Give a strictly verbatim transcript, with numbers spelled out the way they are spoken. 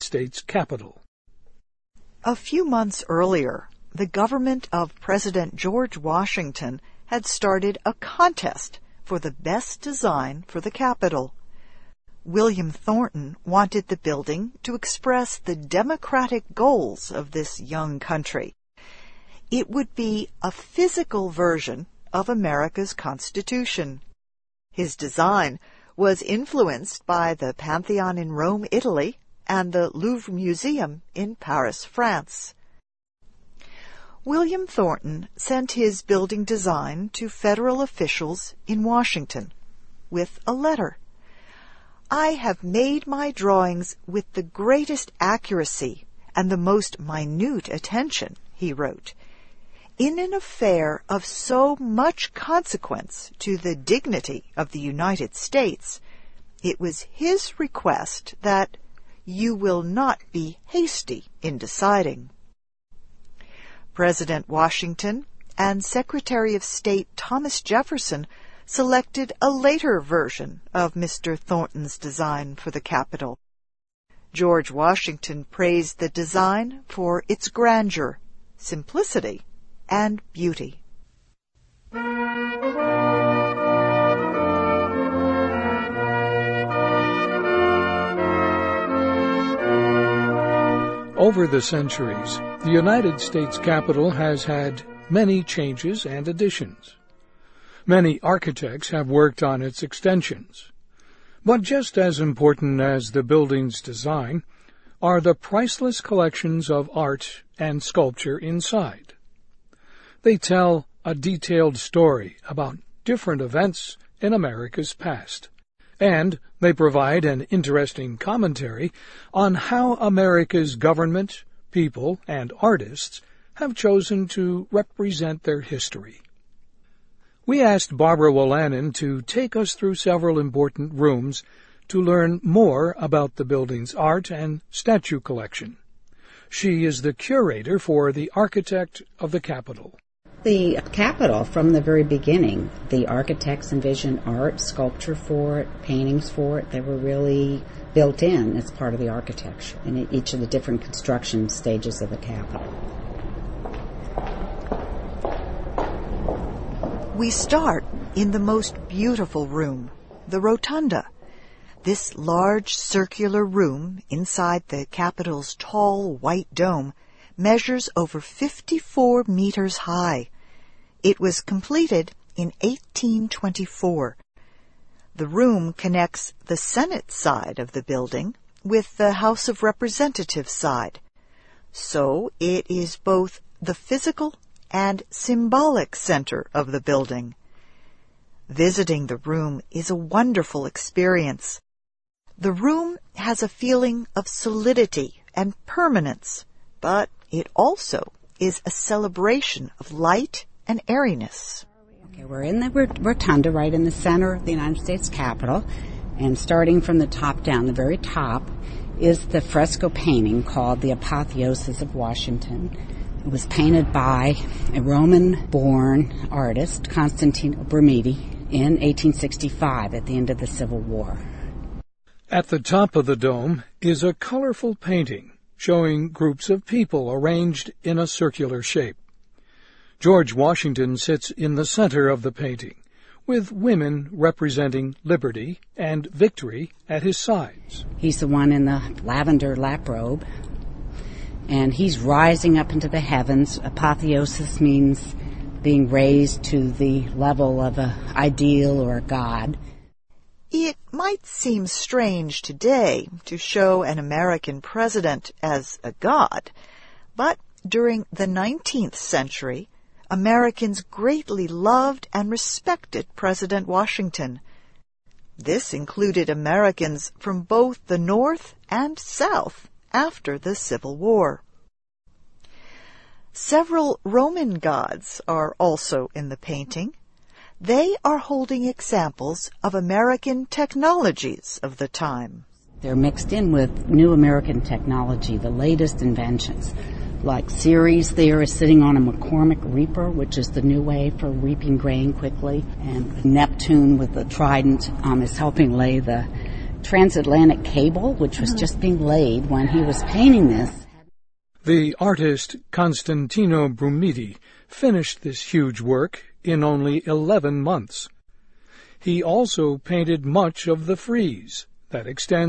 States Capitol. A few months earlier, the government of President George Washington had started a contest for the best design for the Capitol. William Thornton wanted the building to express the democratic goals of this young country. It would be a physical version of America's Constitution. His design was influenced by the Pantheon in Rome, Italy, and the Louvre Museum in Paris, France. William Thornton sent his building design to federal officials in Washington with a letter. "I have made my drawings with the greatest accuracy and the most minute attention," he wrote. "In an affair of so much consequence to the dignity of the United States, it was his request that you will not be hasty in deciding." President Washington and Secretary of State Thomas Jefferson selected a later version of Mister Thornton's design for the Capitol. George Washington praised the design for its grandeur, simplicity, and beauty. Over the centuries, the United States Capitol has had many changes and additions. Many architects have worked on its extensions. But just as important as the building's design are the priceless collections of art and sculpture inside. They tell a detailed story about different events in America's past, and they provide an interesting commentary on how America's government, people, and artists have chosen to represent their history. We asked Barbara Wolanin to take us through several important rooms to learn more about the building's art and statue collection. She is the curator for the Architect of the Capitol. The Capitol, from the very beginning, the architects envisioned art, sculpture for it, paintings for it. They were really built in as part of the architecture in each of the different construction stages of the Capitol. We start in the most beautiful room, the Rotunda. This large circular room inside the Capitol's tall white dome measures over fifty-four meters high. It was completed in eighteen twenty-four. The room connects the Senate side of the building with the House of Representatives side. So it is both the physical and symbolic center of the building. Visiting the room is a wonderful experience. The room has a feeling of solidity and permanence, but it also is a celebration of light and airiness. Okay, we're in the rotunda right in the center of the United States Capitol, and starting from the top down, the very top, is the fresco painting called The Apotheosis of Washington. It was painted by a Roman-born artist, Constantino Brumidi, in eighteen sixty-five at the end of the Civil War. At the top of the dome is a colorful painting showing groups of people arranged in a circular shape. George Washington sits in the center of the painting, with women representing liberty and victory at his sides. He's the one in the lavender lap robe, and he's rising up into the heavens. Apotheosis means being raised to the level of an ideal or a god. It might seem strange today to show an American president as a god, but during the nineteenth century, Americans greatly loved and respected President Washington. This included Americans from both the North and South after the Civil War. Several Roman gods are also in the painting. They are holding examples of American technologies of the time. They're mixed in with new American technology, the latest inventions. Like Ceres there is sitting on a McCormick reaper, which is the new way for reaping grain quickly. And Neptune with the trident um, is helping lay the transatlantic cable, which was just being laid when he was painting this. The artist Constantino Brumidi finished this huge work in only eleven months. He also painted much of the frieze that extends